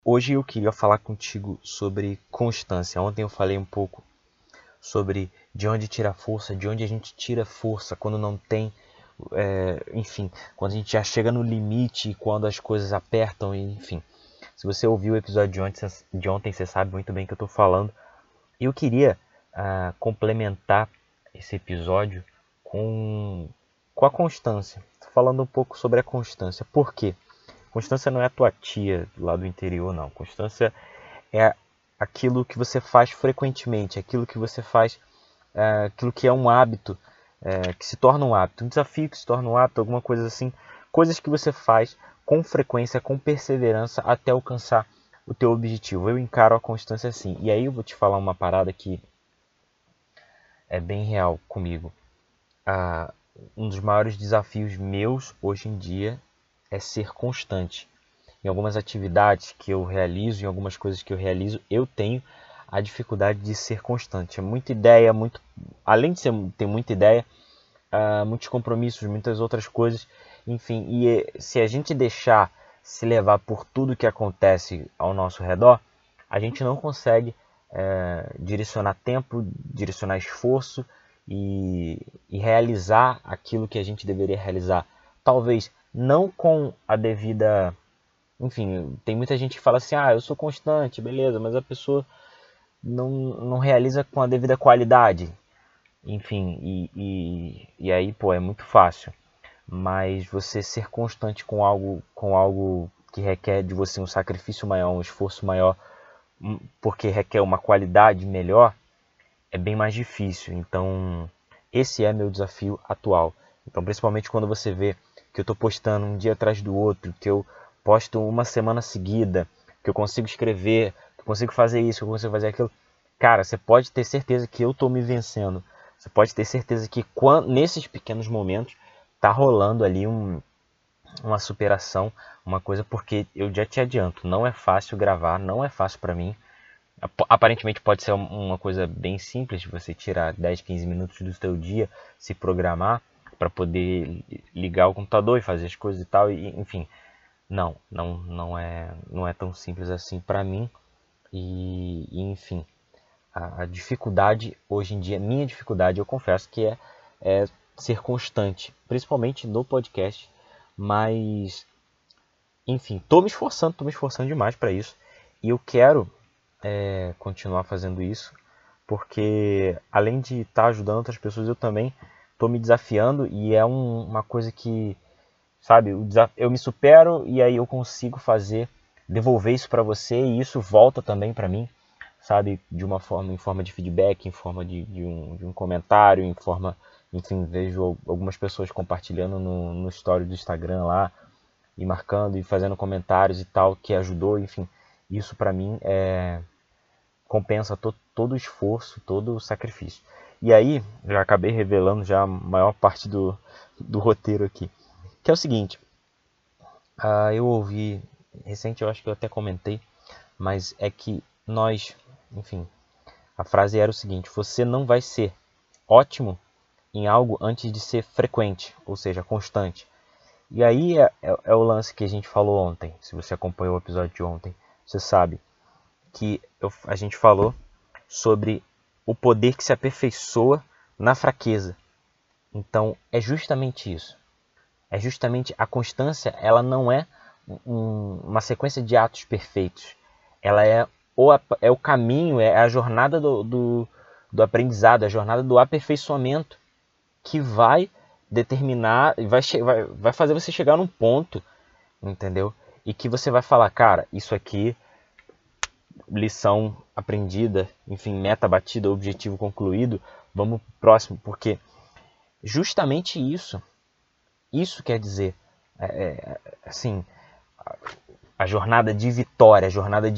Hoje eu queria falar contigo sobre constância. Ontem eu falei um pouco sobre de onde tira força, de onde a gente tira força quando não tem, enfim, quando a gente já chega no limite, quando as coisas apertam, enfim. Se você ouviu o episódio de ontem, você sabe muito bem o que eu estou falando. E eu queria complementar esse episódio com a constância. Tô falando um pouco sobre a constância. Por quê? Constância não é a tua tia lá do interior, não. Constância é aquilo que você faz frequentemente, aquilo que você faz, aquilo que é um hábito, que se torna um hábito, um desafio que se torna um hábito, alguma coisa assim, coisas que você faz com frequência, com perseverança até alcançar o teu objetivo. Eu encaro a constância assim. E aí eu vou te falar uma parada que é bem real comigo. Um dos maiores desafios meus hoje em dia é ser constante. Em algumas atividades que eu realizo, em algumas coisas que eu realizo, eu tenho a dificuldade de ser constante. É muita ideia, além de ter muita ideia, muitos compromissos, muitas outras coisas, enfim. E se a gente deixar se levar por tudo que acontece ao nosso redor, a gente não consegue direcionar tempo, direcionar esforço e realizar aquilo que a gente deveria realizar. Talvez não com a devida. Enfim, tem muita gente que fala assim, eu sou constante, beleza, mas a pessoa não realiza com a devida qualidade. Enfim, e aí, pô, é muito fácil. Mas você ser constante com algo que requer de você um sacrifício maior, um esforço maior, porque requer uma qualidade melhor, é bem mais difícil. Então, esse é meu desafio atual. Então, principalmente quando você vê que eu estou postando um dia atrás do outro, que eu posto uma semana seguida, que eu consigo escrever, que eu consigo fazer isso, que eu consigo fazer aquilo. Cara, você pode ter certeza que eu estou me vencendo. Você pode ter certeza que nesses pequenos momentos tá rolando ali uma superação, uma coisa, porque eu já te adianto, não é fácil gravar, não é fácil para mim. Aparentemente pode ser uma coisa bem simples, de você tirar 10, 15 minutos do seu dia, se programar para poder ligar o computador e fazer as coisas e tal, e, enfim. Não é tão simples assim para mim. Enfim, a dificuldade hoje em dia, minha dificuldade, eu confesso que é ser constante, principalmente no podcast, mas enfim, tô me esforçando demais para isso e eu quero continuar fazendo isso, porque além de estar ajudando outras pessoas, eu também estou me desafiando e é uma coisa que, sabe, eu me supero e aí eu consigo devolver isso para você e isso volta também para mim, sabe, em forma de feedback, em forma de um comentário, enfim, vejo algumas pessoas compartilhando no story do Instagram lá e marcando e fazendo comentários e tal, que ajudou, enfim, isso para mim compensa todo o esforço, todo o sacrifício. E aí, já acabei revelando já a maior parte do roteiro aqui, que é o seguinte, eu ouvi, recente eu acho que eu até comentei, mas é que nós, enfim, a frase era o seguinte, você não vai ser ótimo em algo antes de ser frequente, ou seja, constante. E aí é o lance que a gente falou ontem, se você acompanhou o episódio de ontem, você sabe que a gente falou sobre o poder que se aperfeiçoa na fraqueza. Então é justamente isso. É justamente a constância, ela não é uma sequência de atos perfeitos. Ela é o caminho, é a jornada do aprendizado, a jornada do aperfeiçoamento que vai determinar, vai fazer você chegar num ponto, entendeu? E que você vai falar, cara, isso aqui, lição aprendida, enfim, meta batida, objetivo concluído, vamos pro próximo, porque justamente isso quer dizer, assim, a jornada de vitória, a jornada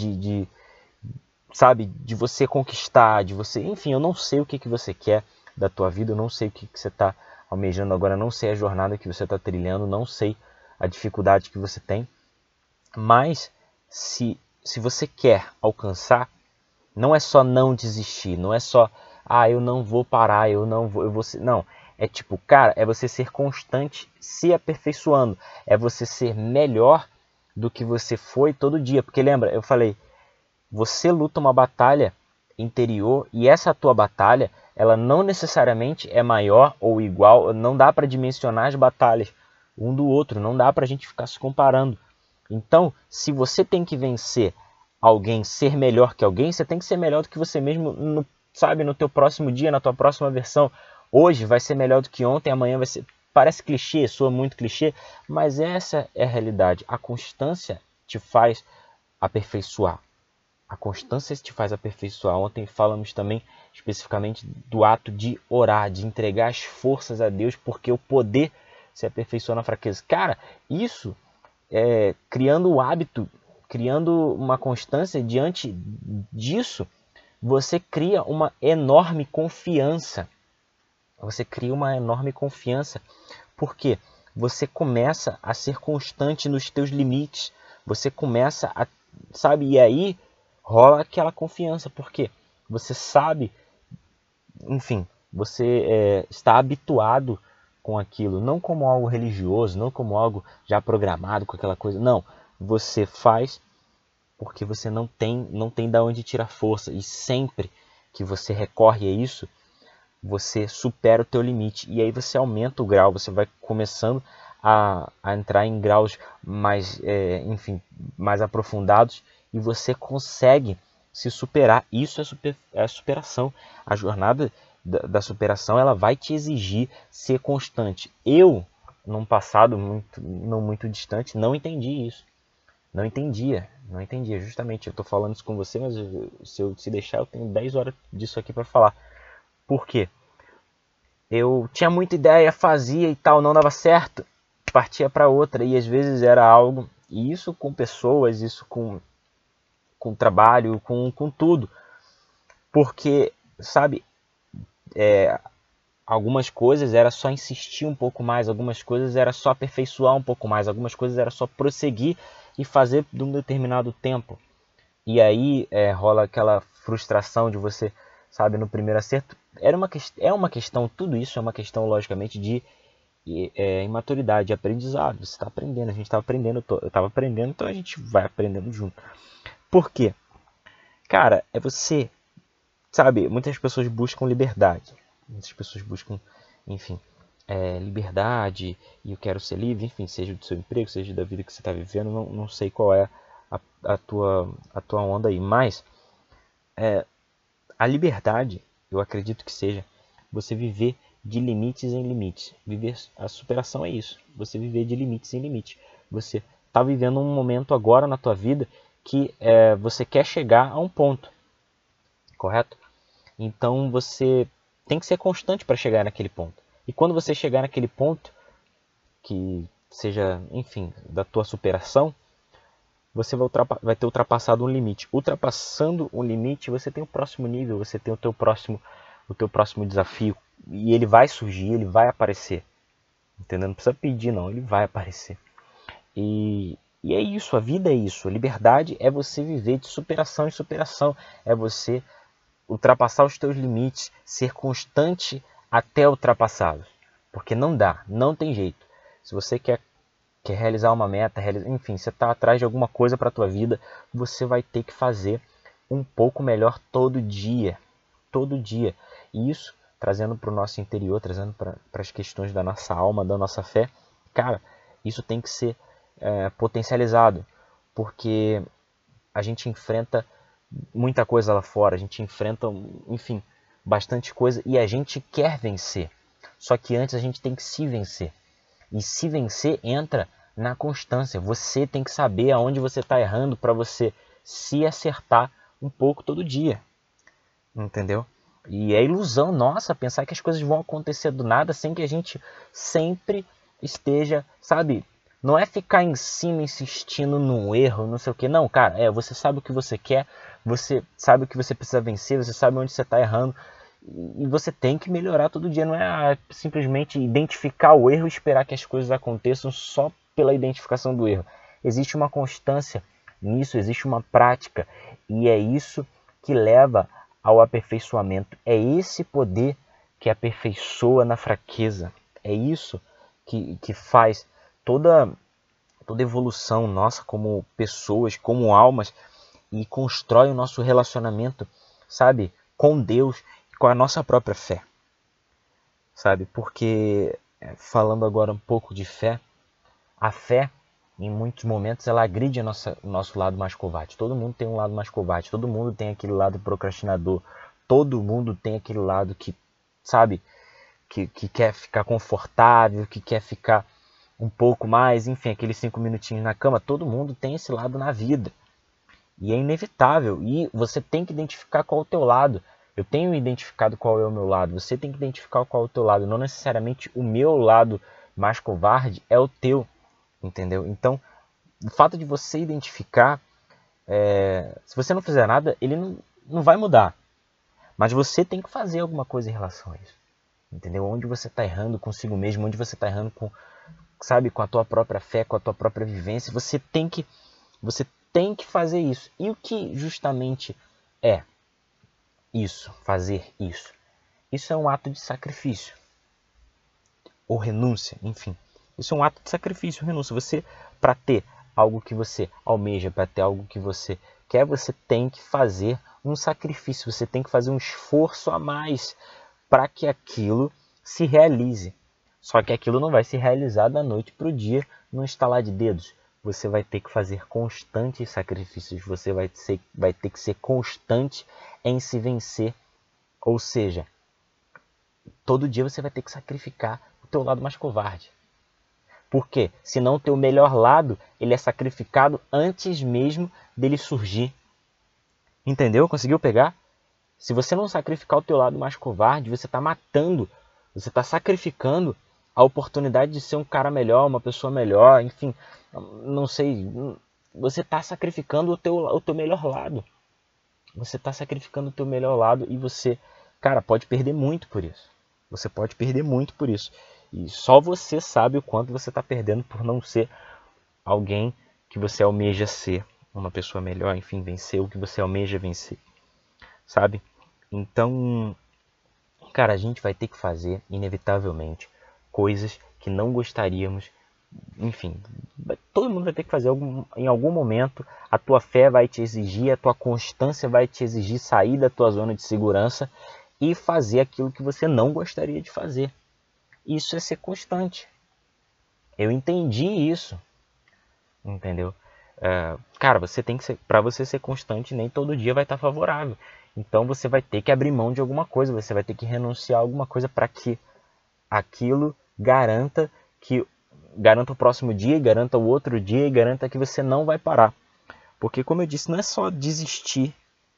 sabe, de você conquistar, de você, enfim, eu não sei o que você quer da tua vida, eu não sei o que você está almejando agora, não sei a jornada que você está trilhando, não sei a dificuldade que você tem, mas se você quer alcançar, não é só não desistir, não é só, eu não vou parar, eu vou ser, não, é tipo, cara, é você ser constante se aperfeiçoando, é você ser melhor do que você foi todo dia. Porque lembra, eu falei, você luta uma batalha interior e essa tua batalha, ela não necessariamente é maior ou igual, não dá para dimensionar as batalhas um do outro, não dá para a gente ficar se comparando. Então, se você tem que vencer alguém, ser melhor que alguém, você tem que ser melhor do que você mesmo, sabe, no teu próximo dia, na tua próxima versão. Hoje vai ser melhor do que ontem, amanhã vai ser... Parece clichê, soa muito clichê, mas essa é a realidade. A constância te faz aperfeiçoar. A constância te faz aperfeiçoar. Ontem falamos também especificamente do ato de orar, de entregar as forças a Deus, porque o poder se aperfeiçoa na fraqueza. Cara, isso é criando o hábito, criando uma constância diante disso, você cria uma enorme confiança. Você cria uma enorme confiança, porque você começa a ser constante nos teus limites. Você começa a, sabe, e aí rola aquela confiança, porque você sabe, enfim, você está habituado com aquilo, não como algo religioso, não como algo já programado com aquela coisa, não. Você faz porque você não tem de onde tirar força, e sempre que você recorre a isso, você supera o teu limite, e aí você aumenta o grau, você vai começando a entrar em graus mais, enfim, mais aprofundados, e você consegue se superar. Isso é a superação. A jornada da superação, ela vai te exigir ser constante. Eu, num passado não muito distante, não entendi isso. Não entendia. Justamente, eu estou falando isso com você, mas se eu te deixar, eu tenho 10 horas disso aqui para falar. Por quê? Eu tinha muita ideia, fazia e tal, não dava certo, partia para outra, e às vezes era algo, e isso com pessoas, isso com trabalho, com tudo, porque, sabe, algumas coisas era só insistir um pouco mais, algumas coisas era só aperfeiçoar um pouco mais, algumas coisas era só prosseguir e fazer de um determinado tempo. E aí rola aquela frustração de você, sabe, no primeiro acerto. É uma questão, tudo isso é uma questão, logicamente, de imaturidade, de aprendizado. Você está aprendendo, a gente está aprendendo, eu estava aprendendo, então a gente vai aprendendo junto. Por quê? Cara, é você, sabe, muitas pessoas buscam liberdade. Muitas pessoas buscam, enfim, liberdade, e eu quero ser livre, enfim, seja do seu emprego, seja da vida que você está vivendo, não sei qual é a tua onda aí, mas a liberdade, eu acredito que seja você viver de limites em limites. A superação é isso, você viver de limites em limites. Você está vivendo um momento agora na tua vida que você quer chegar a um ponto, correto? Então você tem que ser constante para chegar naquele ponto. E quando você chegar naquele ponto, que seja, enfim, da tua superação, você vai ter ultrapassado um limite. Ultrapassando um limite, você tem o próximo nível, você tem o teu próximo desafio. E ele vai surgir, ele vai aparecer. Entendeu? Não precisa pedir, não, ele vai aparecer. E é isso, a vida é isso. A liberdade é você viver de superação em superação. É você ultrapassar os teus limites, ser constante até ultrapassá-los. Porque não dá, não tem jeito. Se você quer realizar uma meta, enfim, você está atrás de alguma coisa para a tua vida, você vai ter que fazer um pouco melhor todo dia. Todo dia. E isso, trazendo para o nosso interior, trazendo para as questões da nossa alma, da nossa fé, cara, isso tem que ser potencializado. Porque a gente enfrenta muita coisa lá fora, a gente enfrenta, enfim, bastante coisa e a gente quer vencer. Só que antes a gente tem que se vencer. E se vencer entra na constância. Você tem que saber aonde você está errando para você se acertar um pouco todo dia. Entendeu? E é ilusão nossa pensar que as coisas vão acontecer do nada sem que a gente sempre esteja, sabe? Não é ficar em cima insistindo no erro, não sei o que. Não, cara, você sabe o que você quer, você sabe o que você precisa vencer, você sabe onde você está errando. E você tem que melhorar todo dia, não é simplesmente identificar o erro e esperar que as coisas aconteçam só pela identificação do erro. Existe uma constância nisso, existe uma prática, e é isso que leva ao aperfeiçoamento. É esse poder que aperfeiçoa na fraqueza. É isso que faz toda toda evolução nossa como pessoas, como almas, e constrói o nosso relacionamento, sabe, com Deus e com a nossa própria fé, sabe? Porque, falando agora um pouco de fé, a fé, em muitos momentos, ela agride o nosso lado mais covarde. Todo mundo tem um lado mais covarde, todo mundo tem aquele lado procrastinador, todo mundo tem aquele lado que, sabe, que quer ficar confortável, que quer ficar um pouco mais, enfim, aqueles 5 minutinhos na cama. Todo mundo tem esse lado na vida. E é inevitável. E você tem que identificar qual é o teu lado. Eu tenho identificado qual é o meu lado. Você tem que identificar qual é o teu lado. Não necessariamente o meu lado mais covarde é o teu. Entendeu? Então, o fato de você identificar, se você não fizer nada, ele não vai mudar. Mas você tem que fazer alguma coisa em relação a isso. Entendeu? Onde você está errando consigo mesmo, onde você está errando com, sabe, com a tua própria fé, com a tua própria vivência, você tem que fazer isso. E o que justamente é isso, fazer isso? Isso é um ato de sacrifício ou renúncia, enfim. Isso é um ato de sacrifício, renúncia. Você, para ter algo que você almeja, para ter algo que você quer, você tem que fazer um sacrifício, você tem que fazer um esforço a mais para que aquilo se realize. Só que aquilo não vai se realizar da noite para o dia, num estalar de dedos. Você vai ter que fazer constantes sacrifícios, você vai ter que ser constante em se vencer. Ou seja, todo dia você vai ter que sacrificar o teu lado mais covarde. Por quê? Senão o teu melhor lado, ele é sacrificado antes mesmo dele surgir. Entendeu? Conseguiu pegar? Se você não sacrificar o teu lado mais covarde, você está matando, você está sacrificando a oportunidade de ser um cara melhor, uma pessoa melhor, enfim, não sei, você está sacrificando o teu melhor lado. Você está sacrificando o teu melhor lado e você, cara, pode perder muito por isso. Você pode perder muito por isso. E só você sabe o quanto você está perdendo por não ser alguém que você almeja ser, uma pessoa melhor, enfim, vencer o que você almeja vencer, sabe? Então, cara, a gente vai ter que fazer, inevitavelmente, coisas que não gostaríamos. Enfim, todo mundo vai ter que fazer em algum momento. A tua fé vai te exigir, a tua constância vai te exigir sair da tua zona de segurança e fazer aquilo que você não gostaria de fazer. Isso é ser constante. Eu entendi isso, entendeu? Cara, você tem que ser, para você ser constante, nem todo dia vai estar favorável. Então você vai ter que abrir mão de alguma coisa, você vai ter que renunciar a alguma coisa para que aquilo garanta o próximo dia, garanta o outro dia e garanta que você não vai parar. Porque, como eu disse, não é só desistir,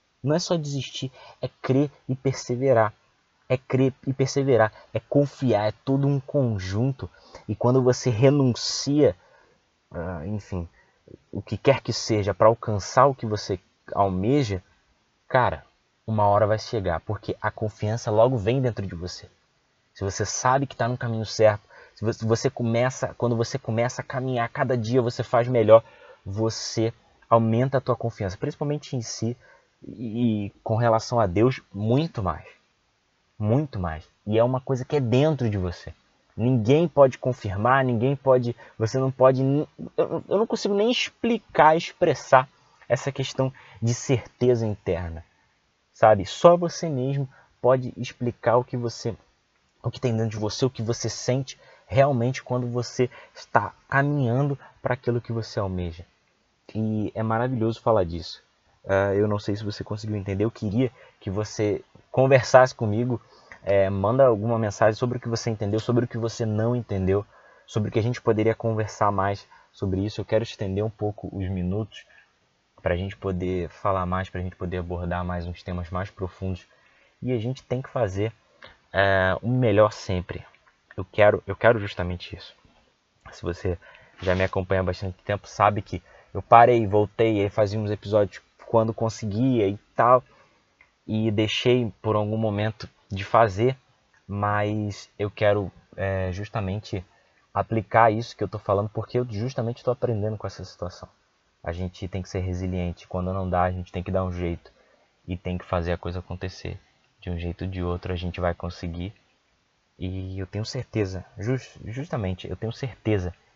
é crer e perseverar. É crer e perseverar, é confiar, é todo um conjunto. E quando você renuncia, enfim, o que quer que seja para alcançar o que você almeja, cara, uma hora vai chegar, porque a confiança logo vem dentro de você. Se você sabe que está no caminho certo, quando você começa a caminhar, cada dia você faz melhor, você aumenta a tua confiança, principalmente em si e com relação a Deus, muito mais. Muito mais. E é uma coisa que é dentro de você. Ninguém pode confirmar, você não pode, eu não consigo nem expressar essa questão de certeza interna. Sabe? Só você mesmo pode explicar o que tem dentro de você, o que você sente realmente quando você está caminhando para aquilo que você almeja. E é maravilhoso falar disso. Eu não sei se você conseguiu entender, eu queria que você conversasse comigo, manda alguma mensagem sobre o que você entendeu, sobre o que você não entendeu, sobre o que a gente poderia conversar mais sobre isso. Eu quero estender um pouco os minutos para a gente poder falar mais, para a gente poder abordar mais uns temas mais profundos. E a gente tem que fazer o melhor sempre. Eu quero justamente isso. Se você já me acompanha há bastante tempo, sabe que eu parei, voltei, e fazia uns episódios quando conseguia e tal, e deixei por algum momento de fazer, mas eu quero justamente aplicar isso que eu estou falando, porque eu justamente estou aprendendo com essa situação. A gente tem que ser resiliente. Quando não dá, a gente tem que dar um jeito e tem que fazer a coisa acontecer. De um jeito ou de outro a gente vai conseguir. E eu tenho certeza, justamente, eu tenho certeza,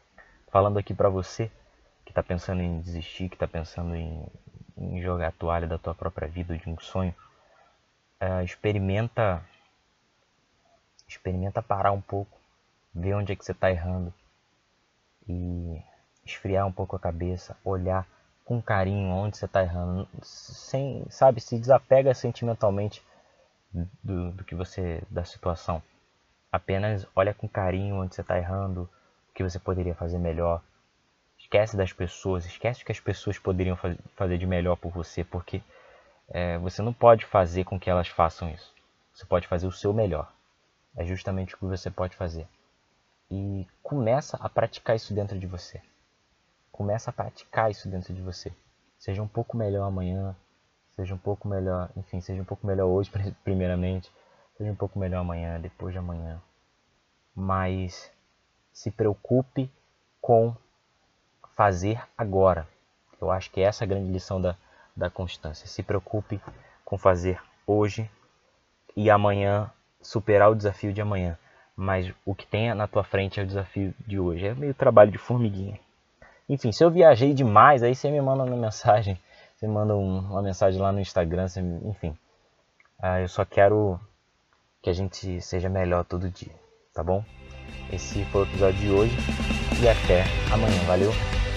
falando aqui pra você que tá pensando em desistir, que tá pensando em jogar a toalha da tua própria vida, de um sonho, experimenta parar um pouco, ver onde é que você tá errando e esfriar um pouco a cabeça, olhar com carinho onde você tá errando, sem, sabe, se desapega sentimentalmente do que você, da situação. Apenas olha com carinho onde você está errando, o que você poderia fazer melhor. Esquece das pessoas, esquece o que as pessoas poderiam fazer de melhor por você, porque você não pode fazer com que elas façam isso. Você pode fazer o seu melhor. É justamente o que você pode fazer. E começa a praticar isso dentro de você. Começa a praticar isso dentro de você. Seja um pouco melhor amanhã, seja um pouco melhor, enfim, seja um pouco melhor hoje, primeiramente. Seja um pouco melhor amanhã, depois de amanhã. Mas se preocupe com fazer agora. Eu acho que essa é a grande lição da constância. Se preocupe com fazer hoje e amanhã superar o desafio de amanhã. Mas o que tem na tua frente é o desafio de hoje. É meio trabalho de formiguinha. Enfim, se eu viajei demais, aí você me manda uma mensagem. Você manda uma mensagem lá no Instagram. Enfim, eu só quero que a gente seja melhor todo dia, tá bom? Esse foi o episódio de hoje e até amanhã. Valeu!